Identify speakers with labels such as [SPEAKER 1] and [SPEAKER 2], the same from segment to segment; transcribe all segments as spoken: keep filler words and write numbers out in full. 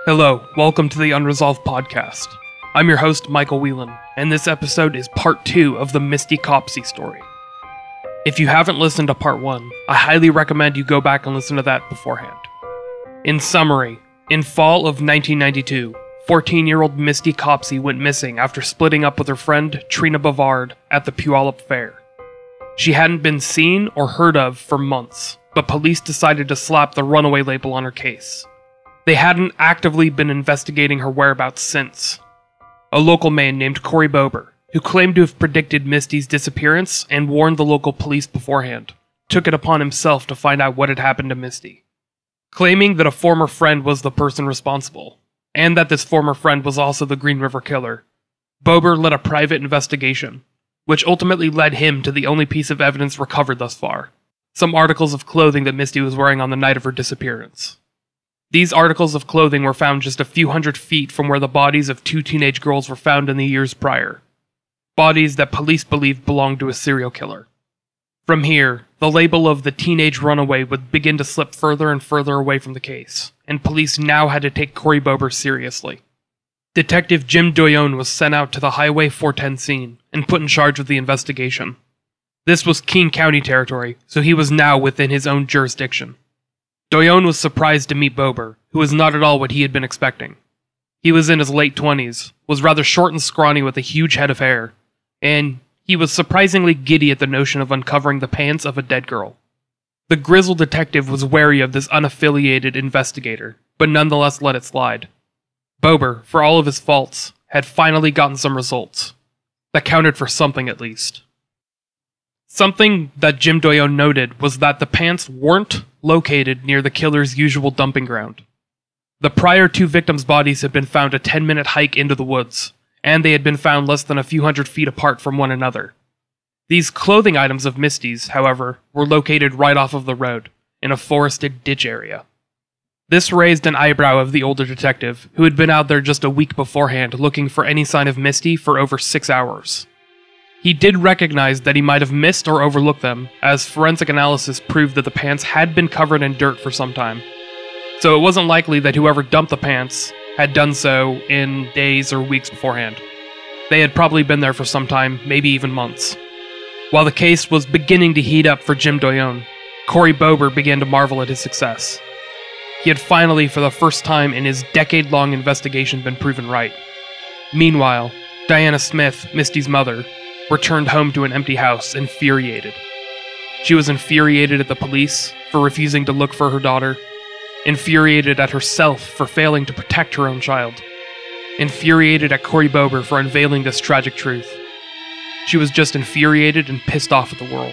[SPEAKER 1] Hello, welcome to the Unresolved Podcast. I'm your host, Michael Whelan, and this episode is part two of the Misty Copsey story. If you haven't listened to part one, I highly recommend you go back and listen to that beforehand. In summary, in fall of nineteen ninety-two, fourteen-year-old Misty Copsey went missing after splitting up with her friend Trina Bavard at the Puyallup Fair. She hadn't been seen or heard of for months, but police decided to slap the runaway label on her case. They hadn't actively been investigating her whereabouts since. A local man named Corey Bober, who claimed to have predicted Misty's disappearance and warned the local police beforehand, took it upon himself to find out what had happened to Misty. Claiming that a former friend was the person responsible, and that this former friend was also the Green River Killer, Bober led a private investigation, which ultimately led him to the only piece of evidence recovered thus far: some articles of clothing that Misty was wearing on the night of her disappearance. These articles of clothing were found just a few hundred feet from where the bodies of two teenage girls were found in the years prior. Bodies that police believed belonged to a serial killer. From here, the label of the teenage runaway would begin to slip further and further away from the case, and police now had to take Corey Bober seriously. Detective Jim Doyon was sent out to the Highway four ten scene and put in charge of the investigation. This was King County territory, so he was now within his own jurisdiction. Doyon was surprised to meet Bober, who was not at all what he had been expecting. He was in his late twenties, was rather short and scrawny with a huge head of hair, and he was surprisingly giddy at the notion of uncovering the pants of a dead girl. The grizzled detective was wary of this unaffiliated investigator, but nonetheless let it slide. Bober, for all of his faults, had finally gotten some results. That counted for something at least. Something that Jim Doyon noted was that the pants weren't located near the killer's usual dumping ground. The prior two victims' bodies had been found a ten-minute hike into the woods, and they had been found less than a few hundred feet apart from one another. These clothing items of Misty's, however, were located right off of the road, in a forested ditch area. This raised an eyebrow of the older detective, who had been out there just a week beforehand looking for any sign of Misty for over six hours. He did recognize that he might have missed or overlooked them, as forensic analysis proved that the pants had been covered in dirt for some time. So it wasn't likely that whoever dumped the pants had done so in days or weeks beforehand. They had probably been there for some time, maybe even months. While the case was beginning to heat up for Jim Doyon, Corey Bober began to marvel at his success. He had finally, for the first time in his decade-long investigation, been proven right. Meanwhile, Diana Smith, Misty's mother, returned home to an empty house, infuriated. She was infuriated at the police for refusing to look for her daughter, infuriated at herself for failing to protect her own child, infuriated at Corey Bober for unveiling this tragic truth. She was just infuriated and pissed off at the world.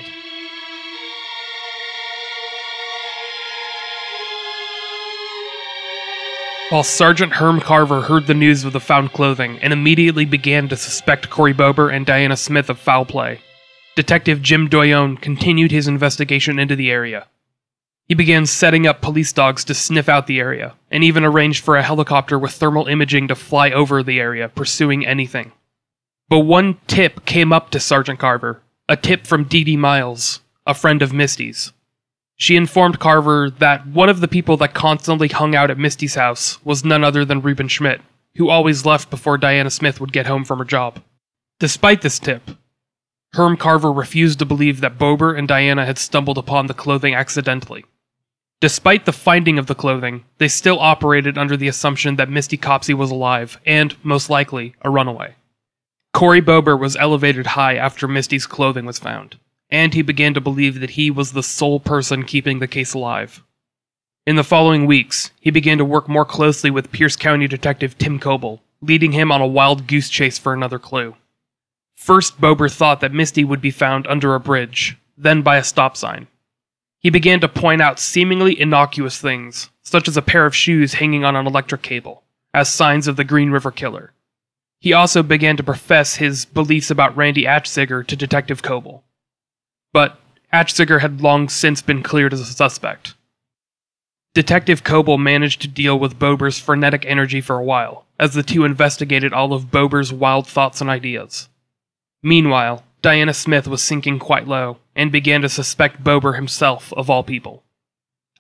[SPEAKER 1] While Sergeant Herm Carver heard the news of the found clothing and immediately began to suspect Corey Bober and Diana Smith of foul play, Detective Jim Doyon continued his investigation into the area. He began setting up police dogs to sniff out the area, and even arranged for a helicopter with thermal imaging to fly over the area, pursuing anything. But one tip came up to Sergeant Carver, a tip from Dee Dee Miles, a friend of Misty's. She informed Carver that one of the people that constantly hung out at Misty's house was none other than Reuben Schmidt, who always left before Diana Smith would get home from her job. Despite this tip, Herm Carver refused to believe that Bober and Diana had stumbled upon the clothing accidentally. Despite the finding of the clothing, they still operated under the assumption that Misty Copsey was alive, and, most likely, a runaway. Corey Bober was elevated high after Misty's clothing was found, and he began to believe that he was the sole person keeping the case alive. In the following weeks, he began to work more closely with Pierce County Detective Tim Coble, leading him on a wild goose chase for another clue. First, Bober thought that Misty would be found under a bridge, then by a stop sign. He began to point out seemingly innocuous things, such as a pair of shoes hanging on an electric cable, as signs of the Green River Killer. He also began to profess his beliefs about Randy Atchziger to Detective Coble. But Atchziger had long since been cleared as a suspect. Detective Coble managed to deal with Bober's frenetic energy for a while, as the two investigated all of Bober's wild thoughts and ideas. Meanwhile, Diana Smith was sinking quite low, and began to suspect Bober himself of all people.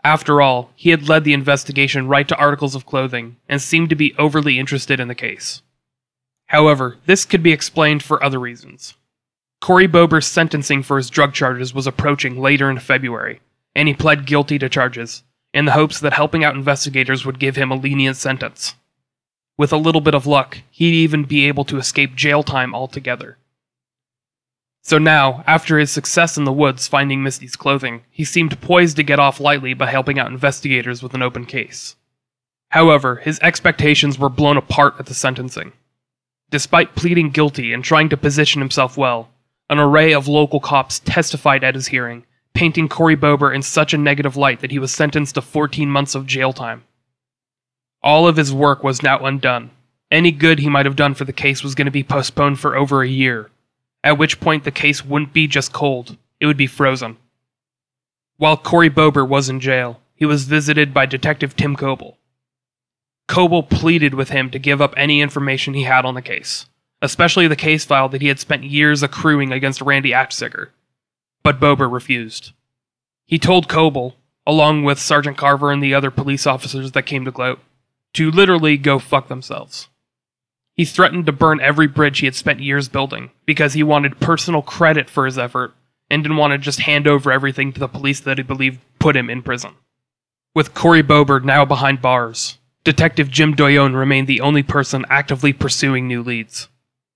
[SPEAKER 1] After all, he had led the investigation right to articles of clothing and seemed to be overly interested in the case. However, this could be explained for other reasons. Corey Bober's sentencing for his drug charges was approaching later in February, and he pled guilty to charges, in the hopes that helping out investigators would give him a lenient sentence. With a little bit of luck, he'd even be able to escape jail time altogether. So now, after his success in the woods finding Misty's clothing, he seemed poised to get off lightly by helping out investigators with an open case. However, his expectations were blown apart at the sentencing. Despite pleading guilty and trying to position himself well, an array of local cops testified at his hearing, painting Corey Bober in such a negative light that he was sentenced to fourteen months of jail time. All of his work was now undone. Any good he might have done for the case was going to be postponed for over a year, at which point the case wouldn't be just cold, it would be frozen. While Corey Bober was in jail, he was visited by Detective Tim Coble. Coble pleaded with him to give up any information he had on the case, especially the case file that he had spent years accruing against Randy Achziger. But Bober refused. He told Coble, along with Sergeant Carver and the other police officers that came to gloat, to literally go fuck themselves. He threatened to burn every bridge he had spent years building, because he wanted personal credit for his effort, and didn't want to just hand over everything to the police that he believed put him in prison. With Corey Bober now behind bars, Detective Jim Doyon remained the only person actively pursuing new leads.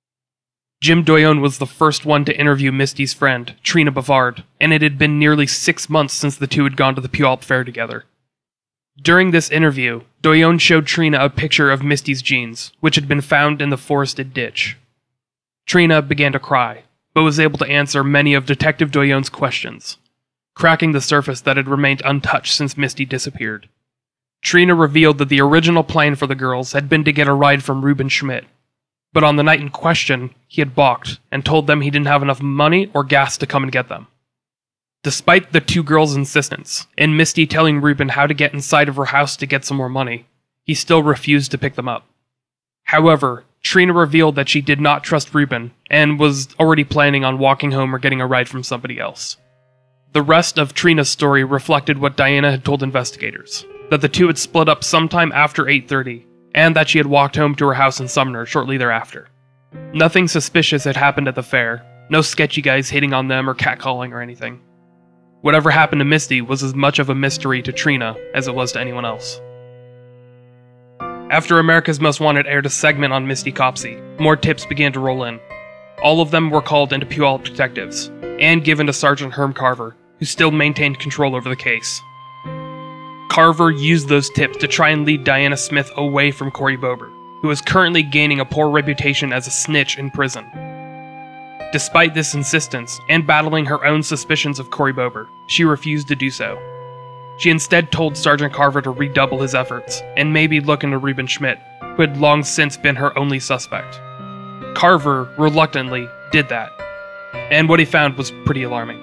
[SPEAKER 1] Jim Doyon was the first one to interview Misty's friend, Trina Bavard, and it had been nearly six months since the two had gone to the Puyallup Fair together. During this interview, Doyon showed Trina a picture of Misty's jeans, which had been found in the forested ditch. Trina began to cry, but was able to answer many of Detective Doyon's questions, cracking the surface that had remained untouched since Misty disappeared. Trina revealed that the original plan for the girls had been to get a ride from Reuben Schmidt, but on the night in question, he had balked and told them he didn't have enough money or gas to come and get them. Despite the two girls' insistence, and Misty telling Reuben how to get inside of her house to get some more money, he still refused to pick them up. However, Trina revealed that she did not trust Reuben, and was already planning on walking home or getting a ride from somebody else. The rest of Trina's story reflected what Diana had told investigators, that the two had split up sometime after eight thirty, and that she had walked home to her house in Sumner shortly thereafter. Nothing suspicious had happened at the fair, no sketchy guys hitting on them or catcalling or anything. Whatever happened to Misty was as much of a mystery to Trina as it was to anyone else. After America's Most Wanted aired a segment on Misty Copsey, more tips began to roll in. All of them were called into Puyallup detectives, and given to Sergeant Herm Carver, who still maintained control over the case. Carver used those tips to try and lead Diana Smith away from Corey Bober, who is currently gaining a poor reputation as a snitch in prison. Despite this insistence, and battling her own suspicions of Corey Bober, she refused to do so. She instead told Sergeant Carver to redouble his efforts, and maybe look into Reuben Schmidt, who had long since been her only suspect. Carver, reluctantly, did that, and what he found was pretty alarming.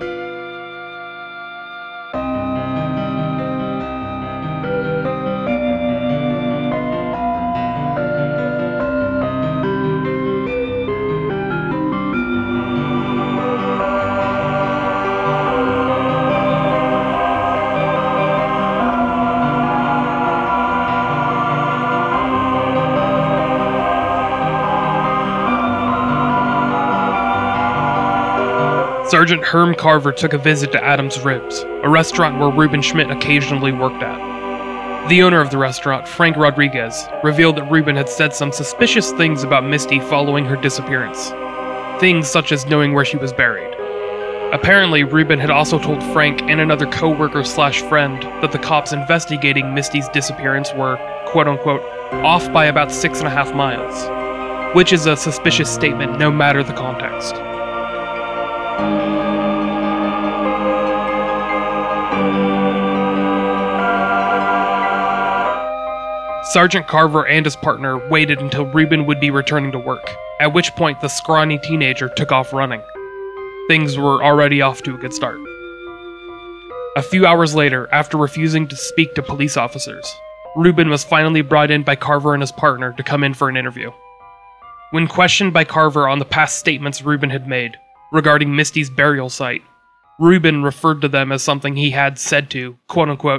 [SPEAKER 1] Sergeant Herm Carver took a visit to Adam's Ribs, a restaurant where Reuben Schmidt occasionally worked at. The owner of the restaurant, Frank Rodriguez, revealed that Reuben had said some suspicious things about Misty following her disappearance. Things such as knowing where she was buried. Apparently, Reuben had also told Frank and another co-worker slash friend that the cops investigating Misty's disappearance were, quote-unquote, off by about six and a half miles, which is a suspicious statement no matter the context. Sergeant Carver and his partner waited until Reuben would be returning to work, at which point the scrawny teenager took off running. Things were already off to a good start. A few hours later, after refusing to speak to police officers, Reuben was finally brought in by Carver and his partner to come in for an interview. When questioned by Carver on the past statements Reuben had made regarding Misty's burial site, Reuben referred to them as something he had said to, quote-unquote,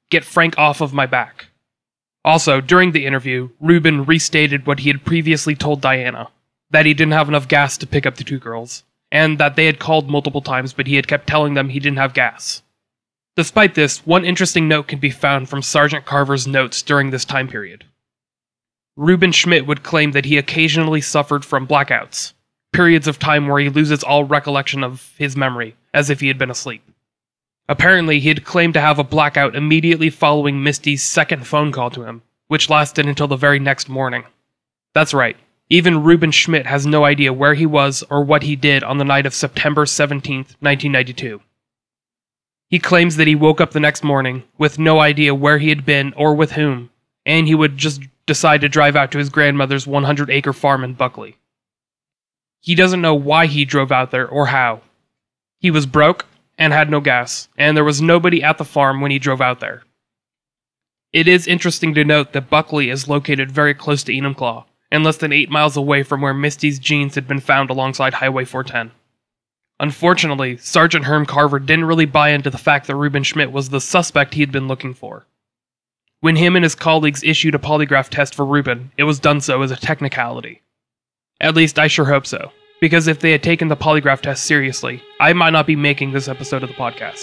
[SPEAKER 1] "Get Frank off of my back." Also, during the interview, Rubin restated what he had previously told Diana, that he didn't have enough gas to pick up the two girls, and that they had called multiple times but he had kept telling them he didn't have gas. Despite this, one interesting note can be found from Sergeant Carver's notes during this time period. Reuben Schmidt would claim that he occasionally suffered from blackouts, periods of time where he loses all recollection of his memory, as if he had been asleep. Apparently, he had claimed to have a blackout immediately following Misty's second phone call to him, which lasted until the very next morning. That's right, even Reuben Schmidt has no idea where he was or what he did on the night of September seventeenth, nineteen ninety-two. He claims that he woke up the next morning with no idea where he had been or with whom, and he would just decide to drive out to his grandmother's one hundred acre farm in Buckley. He doesn't know why he drove out there or how. He was broke and had no gas, and there was nobody at the farm when he drove out there. It is interesting to note that Buckley is located very close to Enumclaw, and less than eight miles away from where Misty's jeans had been found alongside Highway four ten. Unfortunately, Sergeant Herm Carver didn't really buy into the fact that Reuben Schmidt was the suspect he had been looking for. When him and his colleagues issued a polygraph test for Reuben, it was done so as a technicality. At least I sure hope so, because if they had taken the polygraph test seriously, I might not be making this episode of the podcast.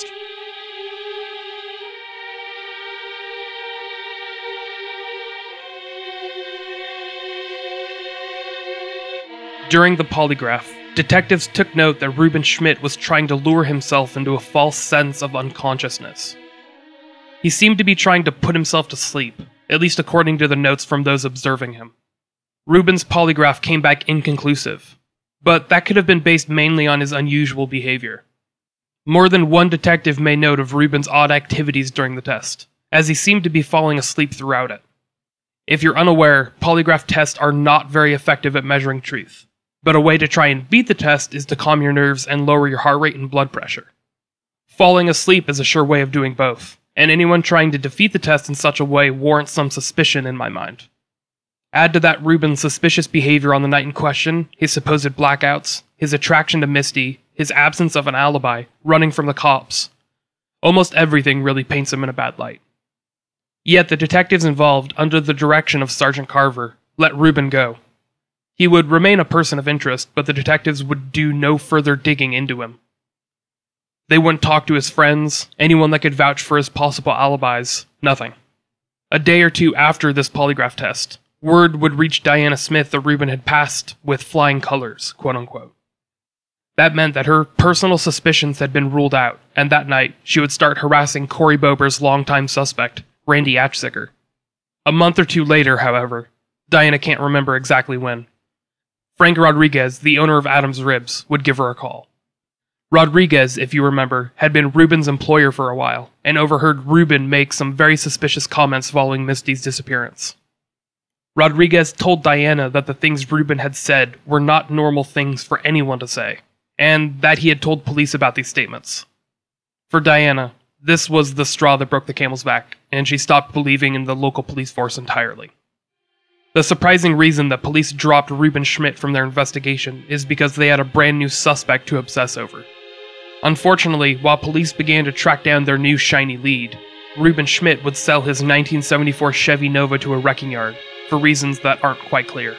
[SPEAKER 1] During the polygraph, detectives took note that Reuben Schmidt was trying to lure himself into a false sense of unconsciousness. He seemed to be trying to put himself to sleep, at least according to the notes from those observing him. Reuben's polygraph came back inconclusive, but that could have been based mainly on his unusual behavior. More than one detective made note of Reuben's odd activities during the test, as he seemed to be falling asleep throughout it. If you're unaware, polygraph tests are not very effective at measuring truth, but a way to try and beat the test is to calm your nerves and lower your heart rate and blood pressure. Falling asleep is a sure way of doing both, and anyone trying to defeat the test in such a way warrants some suspicion in my mind. Add to that Reuben's suspicious behavior on the night in question, his supposed blackouts, his attraction to Misty, his absence of an alibi, running from the cops. Almost everything really paints him in a bad light. Yet the detectives involved, under the direction of Sergeant Carver, let Reuben go. He would remain a person of interest, but the detectives would do no further digging into him. They wouldn't talk to his friends, anyone that could vouch for his possible alibis, nothing. A day or two after this polygraph test, word would reach Diana Smith that Reuben had passed with flying colors, quote-unquote. That meant that her personal suspicions had been ruled out, and that night, she would start harassing Corey Bober's longtime suspect, Randy Atchziger. A month or two later, however, Diana can't remember exactly when, Frank Rodriguez, the owner of Adam's Ribs, would give her a call. Rodriguez, if you remember, had been Reuben's employer for a while, and overheard Reuben make some very suspicious comments following Misty's disappearance. Rodriguez told Diana that the things Reuben had said were not normal things for anyone to say, and that he had told police about these statements. For Diana, this was the straw that broke the camel's back, and she stopped believing in the local police force entirely. The surprising reason that police dropped Reuben Schmidt from their investigation is because they had a brand new suspect to obsess over. Unfortunately, while police began to track down their new shiny lead, Reuben Schmidt would sell his nineteen seventy-four Chevy Nova to a wrecking yard, for reasons that aren't quite clear.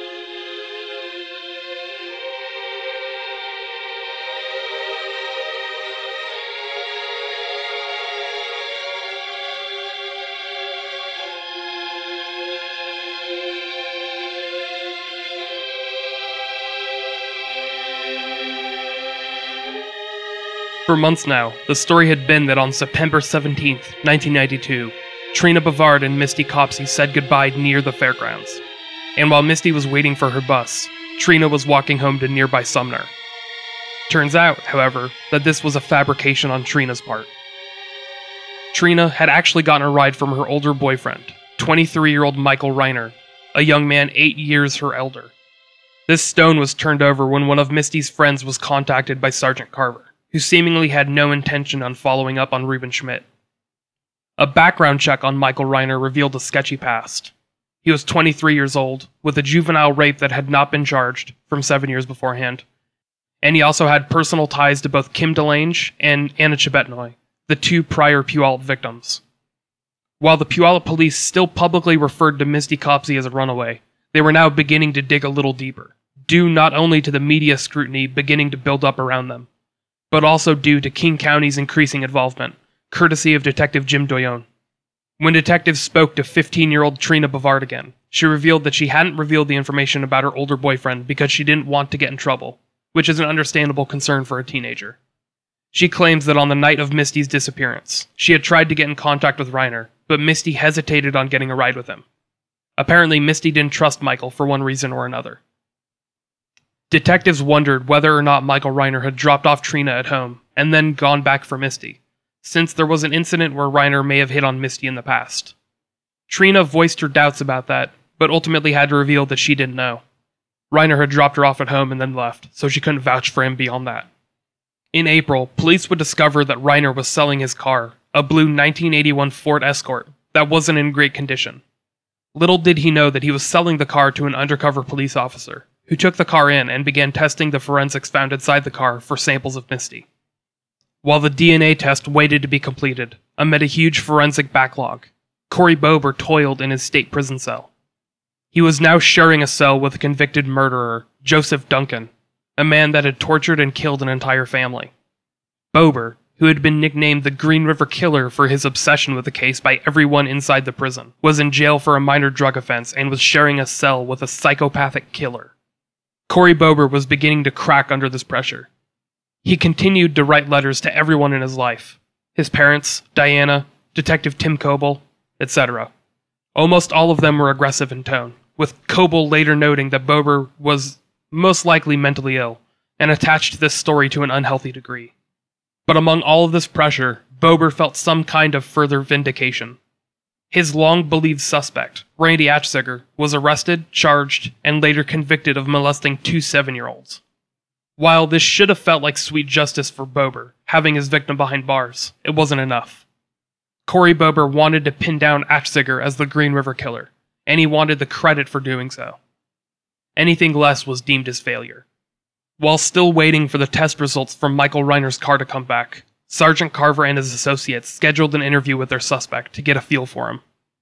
[SPEAKER 1] For months now, the story had been that on September seventeenth, nineteen ninety-two, Trina Bavard and Misty Copsey said goodbye near the fairgrounds. And while Misty was waiting for her bus, Trina was walking home to nearby Sumner. Turns out, however, that this was a fabrication on Trina's part. Trina had actually gotten a ride from her older boyfriend, twenty-three-year-old Michael Reiner, a young man eight years her elder. This stone was turned over when one of Misty's friends was contacted by Sergeant Carver, who seemingly had no intention on following up on Reuben Schmidt. A background check on Michael Reiner revealed a sketchy past. He was twenty-three years old, with a juvenile rape that had not been charged from seven years beforehand. And he also had personal ties to both Kim Delange and Anna Chibetnoy, the two prior Puyallup victims. While the Puyallup police still publicly referred to Misty Copsey as a runaway, they were now beginning to dig a little deeper, due not only to the media scrutiny beginning to build up around them, but also due to King County's increasing involvement, courtesy of Detective Jim Doyon. When detectives spoke to fifteen-year-old Trina Bavard again, she revealed that she hadn't revealed the information about her older boyfriend because she didn't want to get in trouble, which is an understandable concern for a teenager. She claims that on the night of Misty's disappearance, she had tried to get in contact with Reiner, but Misty hesitated on getting a ride with him. Apparently, Misty didn't trust Michael for one reason or another. Detectives wondered whether or not Michael Reiner had dropped off Trina at home and then gone back for Misty, since there was an incident where Reiner may have hit on Misty in the past. Trina voiced her doubts about that, but ultimately had to reveal that she didn't know. Reiner had dropped her off at home and then left, so she couldn't vouch for him beyond that. In April, police would discover that Reiner was selling his car, a blue nineteen eighty-one Ford Escort, that wasn't in great condition. Little did he know that he was selling the car to an undercover police officer, who took the car in and began testing the forensics found inside the car for samples of Misty. While the D N A test waited to be completed, amid a huge forensic backlog, Corey Bober toiled in his state prison cell. He was now sharing a cell with a convicted murderer, Joseph Duncan, a man that had tortured and killed an entire family. Bober, who had been nicknamed the Green River Killer for his obsession with the case by everyone inside the prison, was in jail for a minor drug offense and was sharing a cell with a psychopathic killer. Corey Bober was beginning to crack under this pressure. He continued to write letters to everyone in his life, his parents, Diana, Detective Tim Coble, et cetera. Almost all of them were aggressive in tone, with Coble later noting that Bober was most likely mentally ill, and attached this story to an unhealthy degree. But among all of this pressure, Bober felt some kind of further vindication. His long-believed suspect, Randy Atziger, was arrested, charged, and later convicted of molesting two seven-year-olds. While this should have felt like sweet justice for Bober, having his victim behind bars, it wasn't enough. Corey Bober wanted to pin down Atziger as the Green River Killer, and he wanted the credit for doing so. Anything less was deemed as failure. While still waiting for the test results from Michael Reiner's car to come back, Sergeant Carver and his associates scheduled an interview with their suspect to get a feel for him.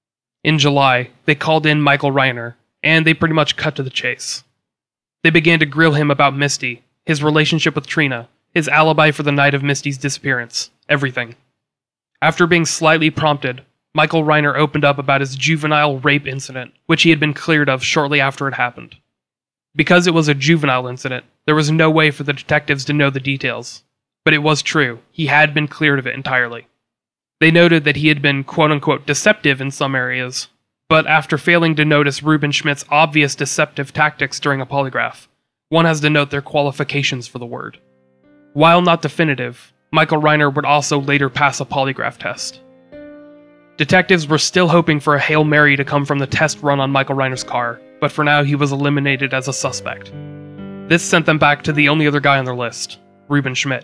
[SPEAKER 1] In July, they called in Michael Reiner, and they pretty much cut to the chase. They began to grill him about Misty, his relationship with Trina, his alibi for the night of Misty's disappearance, everything. After being slightly prompted, Michael Reiner opened up about his juvenile rape incident, which he had been cleared of shortly after it happened. Because it was a juvenile incident, there was no way for the detectives to know the details. But it was true, he had been cleared of it entirely. They noted that he had been quote-unquote deceptive in some areas, but after failing to notice Ruben Schmidt's obvious deceptive tactics during a polygraph, one has to note their qualifications for the word. While not definitive, Michael Reiner would also later pass a polygraph test. Detectives were still hoping for a Hail Mary to come from the test run on Michael Reiner's car, but for now he was eliminated as a suspect. This sent them back to the only other guy on their list, Ruben Schmidt.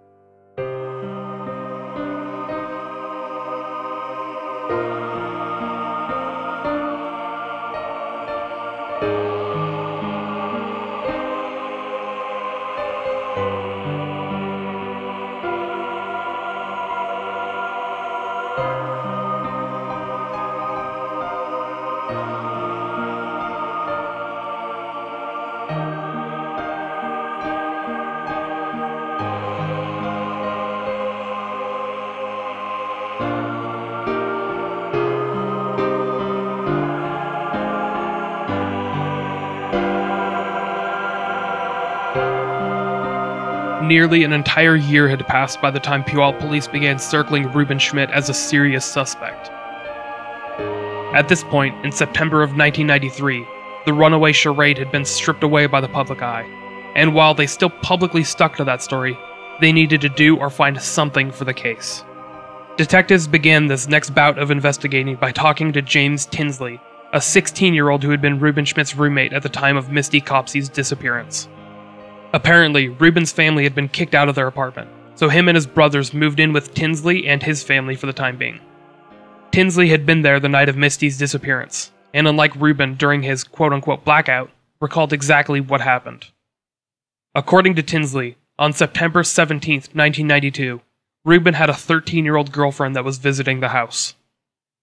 [SPEAKER 1] Nearly an entire year had passed by the time Puyallup police began circling Ruben Schmidt as a serious suspect. At this point, in September of nineteen ninety-three, the runaway charade had been stripped away by the public eye, and while they still publicly stuck to that story, they needed to do or find something for the case. Detectives began this next bout of investigating by talking to James Tinsley, a sixteen-year-old who had been Ruben Schmidt's roommate at the time of Misty Copsey's disappearance. Apparently, Ruben's family had been kicked out of their apartment, so him and his brothers moved in with Tinsley and his family for the time being. Tinsley had been there the night of Misty's disappearance, and unlike Ruben during his quote-unquote blackout, recalled exactly what happened. According to Tinsley, on September seventeenth, nineteen ninety-two, Ruben had a thirteen-year-old girlfriend that was visiting the house.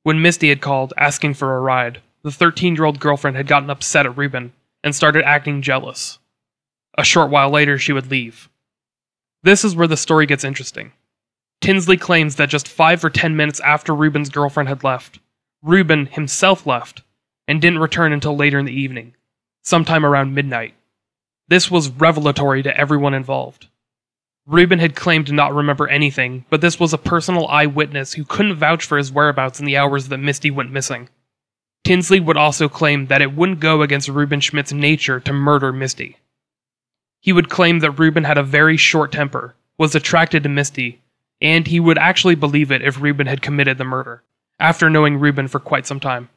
[SPEAKER 1] When Misty had called, asking for a ride, the thirteen-year-old girlfriend had gotten upset at Ruben and started acting jealous. A short while later, she would leave. This is where the story gets interesting. Tinsley claims that just five or ten minutes after Ruben's girlfriend had left, Ruben himself left and didn't return until later in the evening, sometime around midnight. This was revelatory to everyone involved. Ruben had claimed to not remember anything, but this was a personal eyewitness who couldn't vouch for his whereabouts in the hours that Misty went missing. Tinsley would also claim that it wouldn't go against Ruben Schmidt's nature to murder Misty. He would claim that Ruben had a very short temper, was attracted to Misty, and he would actually believe it if Ruben had committed the murder, after knowing Ruben for quite some time.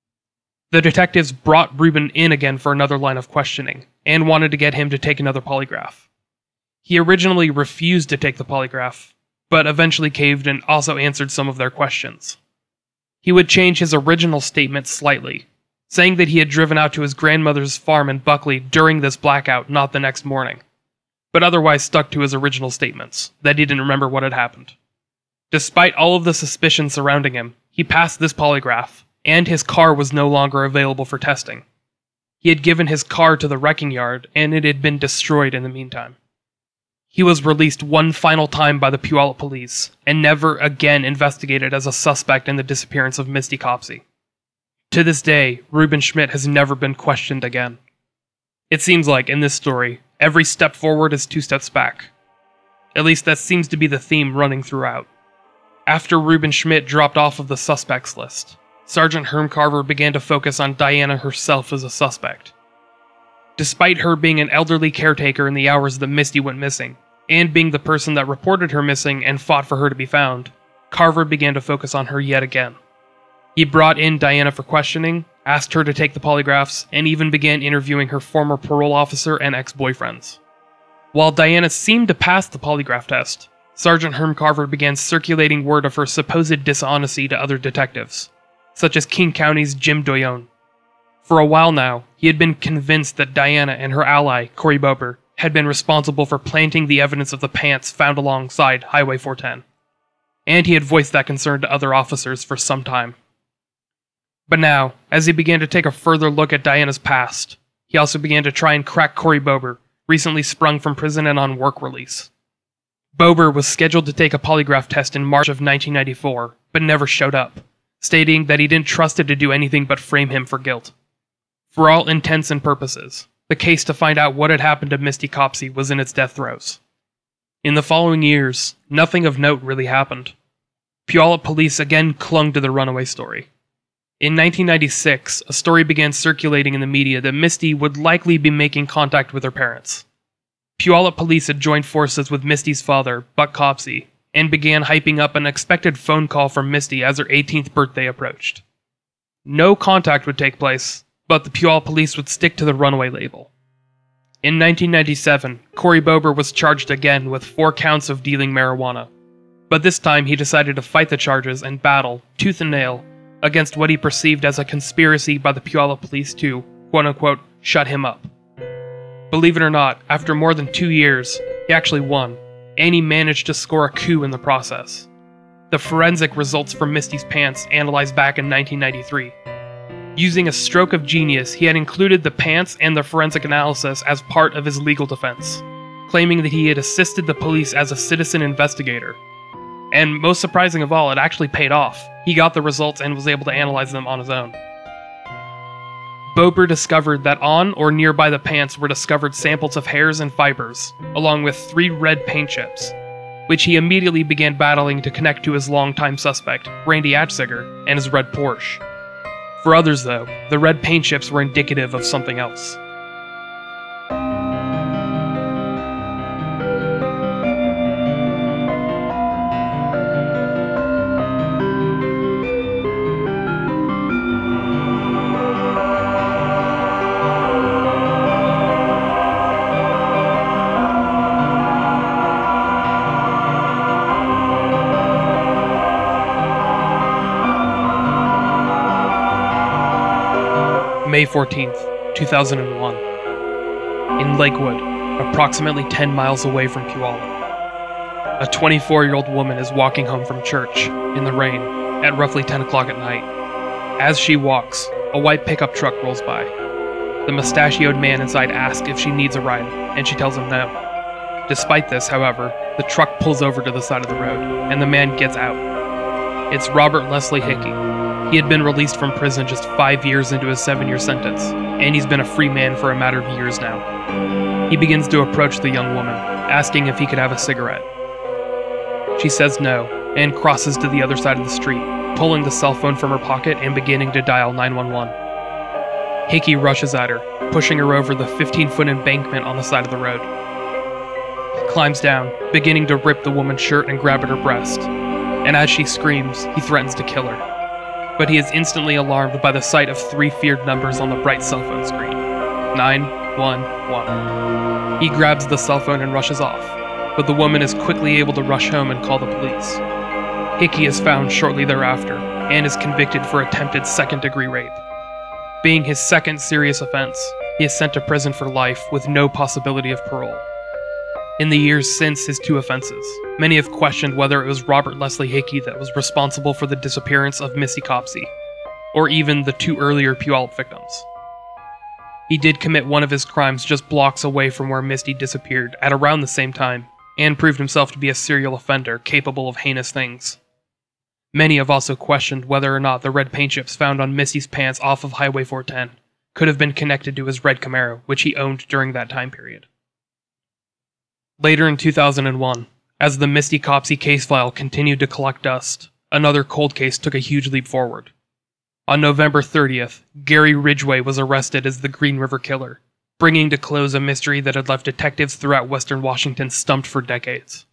[SPEAKER 1] The detectives brought Ruben in again for another line of questioning, and wanted to get him to take another polygraph. He originally refused to take the polygraph, but eventually caved and also answered some of their questions. He would change his original statement slightly, saying that he had driven out to his grandmother's farm in Buckley during this blackout, not the next morning, but otherwise stuck to his original statements, that he didn't remember what had happened. Despite all of the suspicion surrounding him, he passed this polygraph, and his car was no longer available for testing. He had given his car to the wrecking yard, and it had been destroyed in the meantime. He was released one final time by the Puyallup police, and never again investigated as a suspect in the disappearance of Misty Copsey. To this day, Ruben Schmidt has never been questioned again. It seems like, in this story, every step forward is two steps back. At least that seems to be the theme running throughout. After Ruben Schmidt dropped off of the suspects list, Sergeant Herm Carver began to focus on Diana herself as a suspect. Despite her being an elderly caretaker in the hours that Misty went missing, and being the person that reported her missing and fought for her to be found, Carver began to focus on her yet again. He brought in Diana for questioning, asked her to take the polygraphs, and even began interviewing her former parole officer and ex-boyfriends. While Diana seemed to pass the polygraph test, Sergeant Herm Carver began circulating word of her supposed dishonesty to other detectives, such as King County's Jim Doyon. For a while now, he had been convinced that Diana and her ally, Corey Bober, had been responsible for planting the evidence of the pants found alongside Highway four ten, and he had voiced that concern to other officers for some time. But now, as he began to take a further look at Diana's past, he also began to try and crack Corey Bober, recently sprung from prison and on work release. Bober was scheduled to take a polygraph test in March of nineteen ninety-four, but never showed up, stating that he didn't trust it to do anything but frame him for guilt. For all intents and purposes, the case to find out what had happened to Misty Copsey was in its death throes. In the following years, nothing of note really happened. Puyallup police again clung to the runaway story. In nineteen ninety-six, a story began circulating in the media that Misty would likely be making contact with her parents. Puyallup police had joined forces with Misty's father, Buck Copsey, and began hyping up an expected phone call from Misty as her eighteenth birthday approached. No contact would take place, but the Puyallup police would stick to the runaway label. In nineteen ninety-seven, Corey Bober was charged again with four counts of dealing marijuana, but this time he decided to fight the charges and battle, tooth and nail, against what he perceived as a conspiracy by the Puyallup police to, quote-unquote, shut him up. Believe it or not, after more than two years, he actually won, and he managed to score a coup in the process. The forensic results from Misty's pants analyzed back in nineteen ninety-three. Using a stroke of genius, he had included the pants and the forensic analysis as part of his legal defense, claiming that he had assisted the police as a citizen investigator. And most surprising of all, it actually paid off. He got the results and was able to analyze them on his own. Bober discovered that on or nearby the pants were discovered samples of hairs and fibers, along with three red paint chips, which he immediately began battling to connect to his longtime suspect, Randy Atziger, and his red Porsche. For others, though, the red paint chips were indicative of something else. May fourteenth, two thousand one. In Lakewood, approximately ten miles away from Puyallup, a twenty-four-year-old woman is walking home from church in the rain at roughly ten o'clock at night. As she walks, a white pickup truck rolls by. The mustachioed man inside asks if she needs a ride, and she tells him no. Despite this, however, the truck pulls over to the side of the road, and the man gets out. It's Robert Leslie Hickey. He had been released from prison just five years into his seven-year sentence, and he's been a free man for a matter of years now. He begins to approach the young woman, asking if he could have a cigarette. She says no, and crosses to the other side of the street, pulling the cell phone from her pocket and beginning to dial nine one one. Hickey rushes at her, pushing her over the fifteen-foot embankment on the side of the road. He climbs down, beginning to rip the woman's shirt and grab at her breast, and as she screams, he threatens to kill her. But he is instantly alarmed by the sight of three feared numbers on the bright cell phone screen. nine one one. He grabs the cell phone and rushes off, but the woman is quickly able to rush home and call the police. Hickey is found shortly thereafter, and is convicted for attempted second-degree rape. Being his second serious offense, he is sent to prison for life with no possibility of parole. In the years since his two offenses, many have questioned whether it was Robert Leslie Hickey that was responsible for the disappearance of Misty Copsey, or even the two earlier Puyallup victims. He did commit one of his crimes just blocks away from where Misty disappeared at around the same time, and proved himself to be a serial offender capable of heinous things. Many have also questioned whether or not the red paint chips found on Misty's pants off of Highway four ten could have been connected to his red Camaro, which he owned during that time period. Later in two thousand one, as the Misty Copsey case file continued to collect dust, another cold case took a huge leap forward. On November thirtieth, Gary Ridgway was arrested as the Green River Killer, bringing to close a mystery that had left detectives throughout western Washington stumped for decades.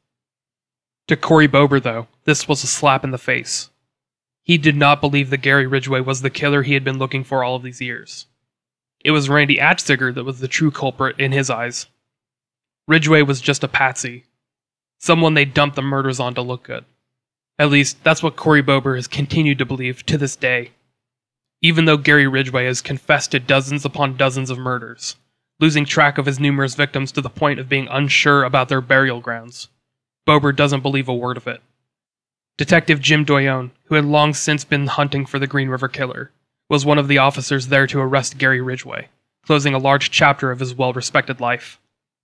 [SPEAKER 1] To Corey Bober, though, this was a slap in the face. He did not believe that Gary Ridgway was the killer he had been looking for all of these years. It was Randy Atziger that was the true culprit in his eyes. Ridgway was just a patsy, someone they dumped the murders on to look good. At least, that's what Corey Bober has continued to believe to this day. Even though Gary Ridgway has confessed to dozens upon dozens of murders, losing track of his numerous victims to the point of being unsure about their burial grounds, Bober doesn't believe a word of it. Detective Jim Doyon, who had long since been hunting for the Green River Killer, was one of the officers there to arrest Gary Ridgway, closing a large chapter of his well-respected life.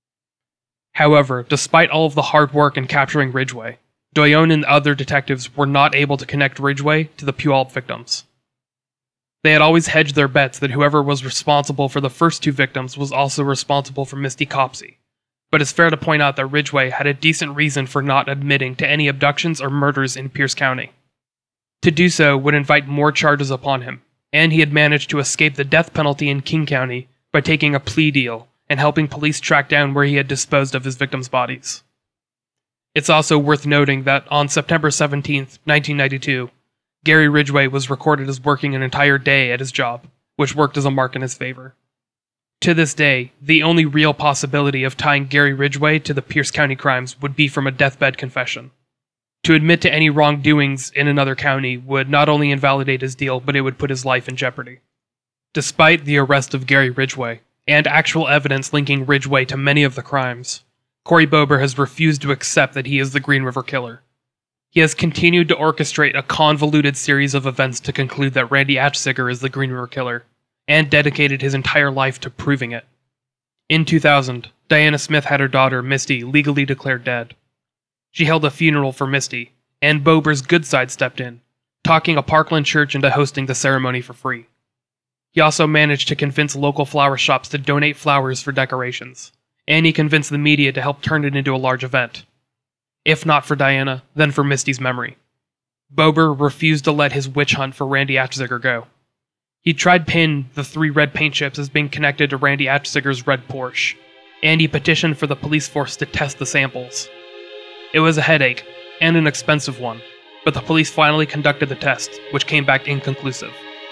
[SPEAKER 1] However, despite all of the hard work in capturing Ridgway, Doyon and other detectives were not able to connect Ridgway to the Puyallup victims. They had always hedged their bets that whoever was responsible for the first two victims was also responsible for Misty Copsey, but it's fair to point out that Ridgway had a decent reason for not admitting to any abductions or murders in Pierce County. To do so would invite more charges upon him, and he had managed to escape the death penalty in King County by taking a plea deal and helping police track down where he had disposed of his victims' bodies. It's also worth noting that on September seventeenth, nineteen ninety-two, Gary Ridgway was recorded as working an entire day at his job, which worked as a mark in his favor. To this day, the only real possibility of tying Gary Ridgway to the Pierce County crimes would be from a deathbed confession. To admit to any wrongdoings in another county would not only invalidate his deal, but it would put his life in jeopardy. Despite the arrest of Gary Ridgway, and actual evidence linking Ridgway to many of the crimes, Corey Bober has refused to accept that he is the Green River Killer. He has continued to orchestrate a convoluted series of events to conclude that Randy Atziger is the Green River Killer, and dedicated his entire life to proving it. In two thousand, Diana Smith had her daughter, Misty, legally declared dead. She held a funeral for Misty, and Bober's good side stepped in, talking a Parkland church into hosting the ceremony for free. He also managed to convince local flower shops to donate flowers for decorations, and he convinced the media to help turn it into a large event. If not for Diana, then for Misty's memory. Bober refused to let his witch hunt for Randy Atziger go. He tried pin the three red paint chips as being connected to Randy Atziger's red Porsche, and he petitioned for the police force to test the samples. It was a headache, and an expensive one, but the police finally conducted the test, which came back inconclusive.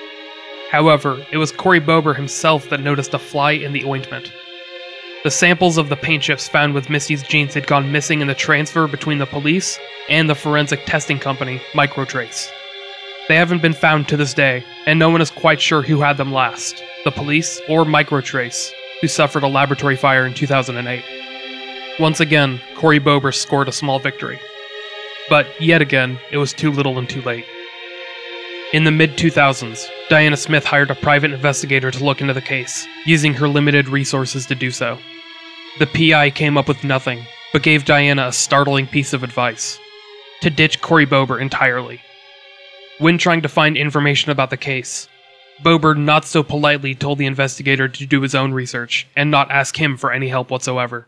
[SPEAKER 1] However, it was Corey Bober himself that noticed a fly in the ointment. The samples of the paint chips found with Misty's jeans had gone missing in the transfer between the police and the forensic testing company, Microtrace. They haven't been found to this day, and no one is quite sure who had them last, the police or Microtrace, who suffered a laboratory fire in two thousand eight. Once again, Corey Bober scored a small victory. But, yet again, it was too little and too late. In the mid two thousands, Diana Smith hired a private investigator to look into the case, using her limited resources to do so. The P I came up with nothing, but gave Diana a startling piece of advice: to ditch Cory Bober entirely. When trying to find information about the case, Bober not so politely told the investigator to do his own research and not ask him for any help whatsoever.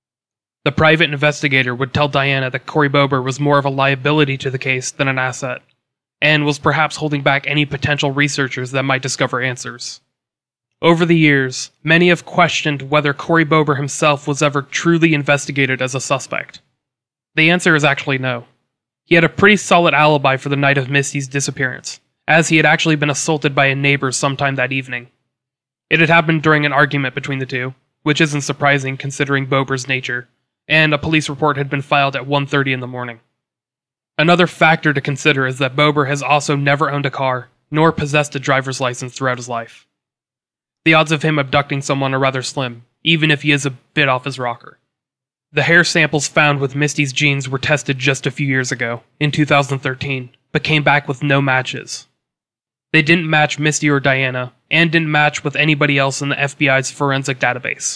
[SPEAKER 1] The private investigator would tell Diana that Cory Bober was more of a liability to the case than an asset, and was perhaps holding back any potential researchers that might discover answers. Over the years, many have questioned whether Cory Bober himself was ever truly investigated as a suspect. The answer is actually no. He had a pretty solid alibi for the night of Misty's disappearance, as he had actually been assaulted by a neighbor sometime that evening. It had happened during an argument between the two, which isn't surprising considering Bober's nature, and a police report had been filed at one thirty in the morning. Another factor to consider is that Bober has also never owned a car, nor possessed a driver's license throughout his life. The odds of him abducting someone are rather slim, even if he is a bit off his rocker. The hair samples found with Misty's genes were tested just a few years ago, in two thousand thirteen, but came back with no matches. They didn't match Misty or Diana, and didn't match with anybody else in the F B I's forensic database.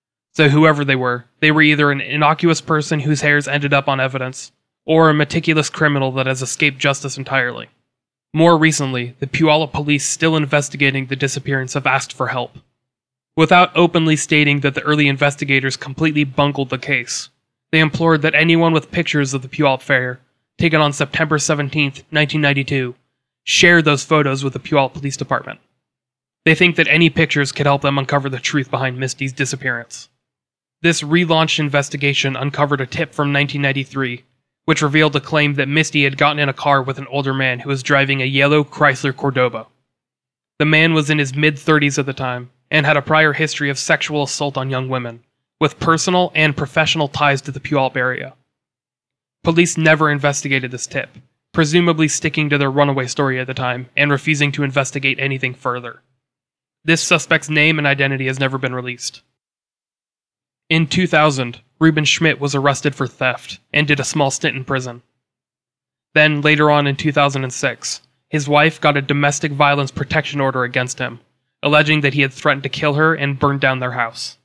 [SPEAKER 1] So whoever they were, they were either an innocuous person whose hairs ended up on evidence, or a meticulous criminal that has escaped justice entirely. More recently, the Puyallup police still investigating the disappearance have asked for help. Without openly stating that the early investigators completely bungled the case, they implored that anyone with pictures of the Puyallup Fair, taken on September seventeenth, nineteen ninety-two, share those photos with the Puyallup Police Department. They think that any pictures could help them uncover the truth behind Misty's disappearance. This relaunched investigation uncovered a tip from nineteen ninety-three, which revealed a claim that Misty had gotten in a car with an older man who was driving a yellow Chrysler Cordoba. The man was in his mid-thirties at the time, and had a prior history of sexual assault on young women, with personal and professional ties to the Puyallup area. Police never investigated this tip, presumably sticking to their runaway story at the time and refusing to investigate anything further. This suspect's name and identity has never been released. In two thousand, Reuben Schmidt was arrested for theft and did a small stint in prison. Then, later on in two thousand six, his wife got a domestic violence protection order against him, alleging that he had threatened to kill her and burn down their house.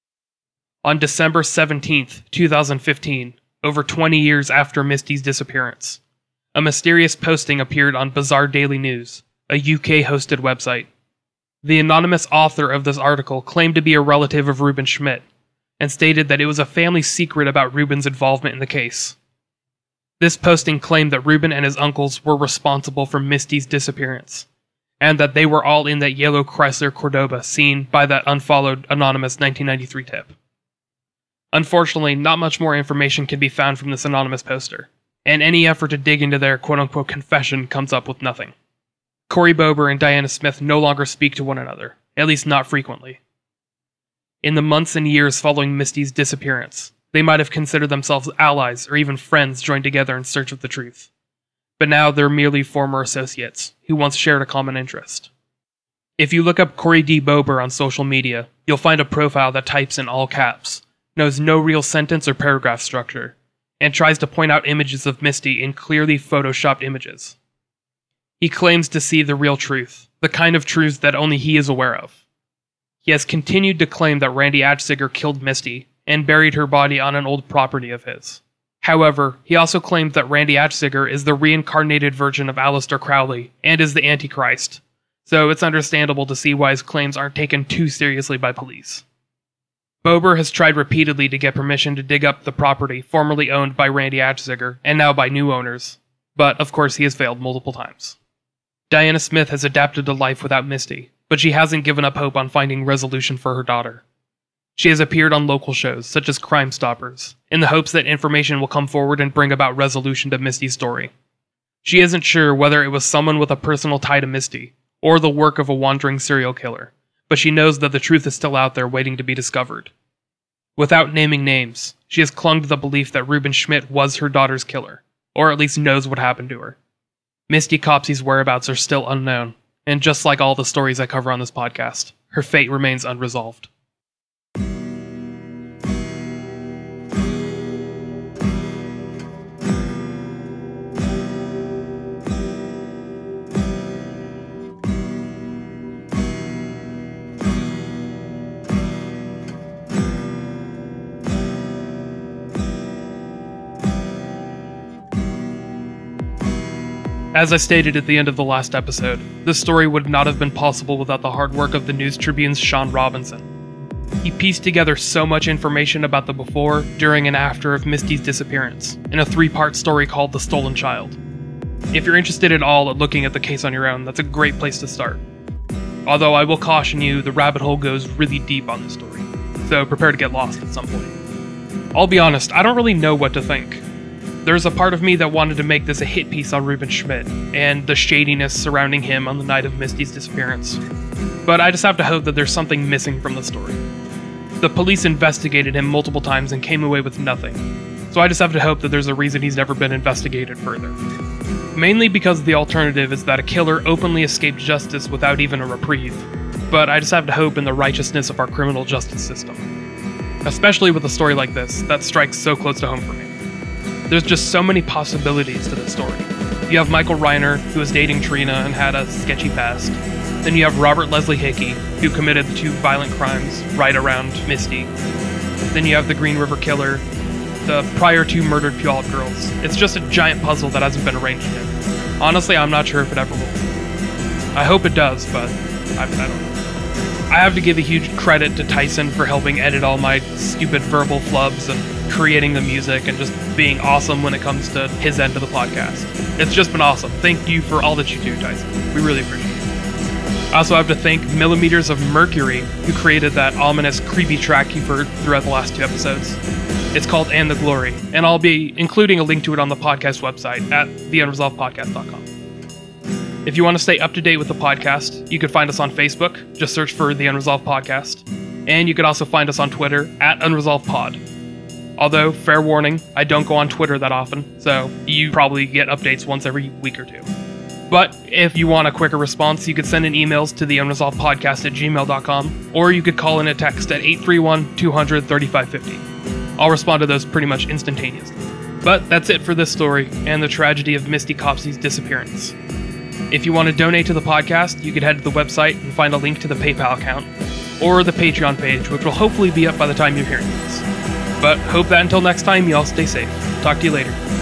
[SPEAKER 1] On December seventeenth, two thousand fifteen, over twenty years after Misty's disappearance, a mysterious posting appeared on Bizarre Daily News, a U K-hosted website. The anonymous author of this article claimed to be a relative of Reuben Schmidt, and stated that it was a family secret about Reuben's involvement in the case. This posting claimed that Reuben and his uncles were responsible for Misty's disappearance, and that they were all in that yellow Chrysler Cordoba seen by that unfollowed anonymous nineteen ninety-three tip. Unfortunately, not much more information can be found from this anonymous poster, and any effort to dig into their quote-unquote confession comes up with nothing. Cory Bober and Diana Smith no longer speak to one another, at least not frequently. In the months and years following Misty's disappearance, they might have considered themselves allies or even friends joined together in search of the truth. But now they're merely former associates, who once shared a common interest. If you look up Cory D. Bober on social media, you'll find a profile that types in all caps, knows no real sentence or paragraph structure, and tries to point out images of Misty in clearly photoshopped images. He claims to see the real truth, the kind of truth that only he is aware of. He has continued to claim that Randy Atziger killed Misty and buried her body on an old property of his. However, he also claimed that Randy Atziger is the reincarnated version of Aleister Crowley and is the Antichrist, so it's understandable to see why his claims aren't taken too seriously by police. Bober has tried repeatedly to get permission to dig up the property formerly owned by Randy Atziger and now by new owners, but of course he has failed multiple times. Diana Smith has adapted to life without Misty, but she hasn't given up hope on finding resolution for her daughter. She has appeared on local shows, such as Crime Stoppers, in the hopes that information will come forward and bring about resolution to Misty's story. She isn't sure whether it was someone with a personal tie to Misty, or the work of a wandering serial killer, but she knows that the truth is still out there waiting to be discovered. Without naming names, she has clung to the belief that Reuben Schmidt was her daughter's killer, or at least knows what happened to her. Misty Copsey's whereabouts are still unknown, and just like all the stories I cover on this podcast, her fate remains unresolved. As I stated at the end of the last episode, this story would not have been possible without the hard work of the News Tribune's Sean Robinson. He pieced together so much information about the before, during, and after of Misty's disappearance in a three-part story called The Stolen Child. If you're interested at all at looking at the case on your own, that's a great place to start. Although I will caution you, the rabbit hole goes really deep on this story, so prepare to get lost at some point. I'll be honest, I don't really know what to think. There's a part of me that wanted to make this a hit piece on Ruben Schmidt, and the shadiness surrounding him on the night of Misty's disappearance. But I just have to hope that there's something missing from the story. The police investigated him multiple times and came away with nothing, so I just have to hope that there's a reason he's never been investigated further. Mainly because the alternative is that a killer openly escaped justice without even a reprieve, but I just have to hope in the righteousness of our criminal justice system. Especially with a story like this, that strikes so close to home for me. There's just so many possibilities to this story. You have Michael Reiner, who was dating Trina and had a sketchy past. Then you have Robert Leslie Hickey, who committed the two violent crimes right around Misty. Then you have the Green River Killer, the prior two murdered Puyallup girls. It's just a giant puzzle that hasn't been arranged yet. Honestly, I'm not sure if it ever will. I hope it does, but I, I don't know. I have to give a huge credit to Tyson for helping edit all my stupid verbal flubs and creating the music and just being awesome when it comes to his end of the podcast. It's just been awesome. Thank you for all that you do, Tyson. We really appreciate it. I also have to thank Millimeters of Mercury, who created that ominous, creepy track you've heard throughout the last two episodes. It's called And the Glory, and I'll be including a link to it on the podcast website at the unresolved podcast dot com. If you want to stay up to date with the podcast, you can find us on Facebook. Just search for The Unresolved Podcast. And you can also find us on Twitter at UnresolvedPod. Although, fair warning, I don't go on Twitter that often, so you probably get updates once every week or two. But if you want a quicker response, you could send in emails to the unresolved podcast at gmail dot com, or you could call in a text at eight three one, two hundred, thirty-five fifty. I'll respond to those pretty much instantaneously. But that's it for this story, and the tragedy of Misty Copsey's disappearance. If you want to donate to the podcast, you can head to the website and find a link to the PayPal account, or the Patreon page, which will hopefully be up by the time you're hearing this. But hope that until next time, you all stay safe. Talk to you later.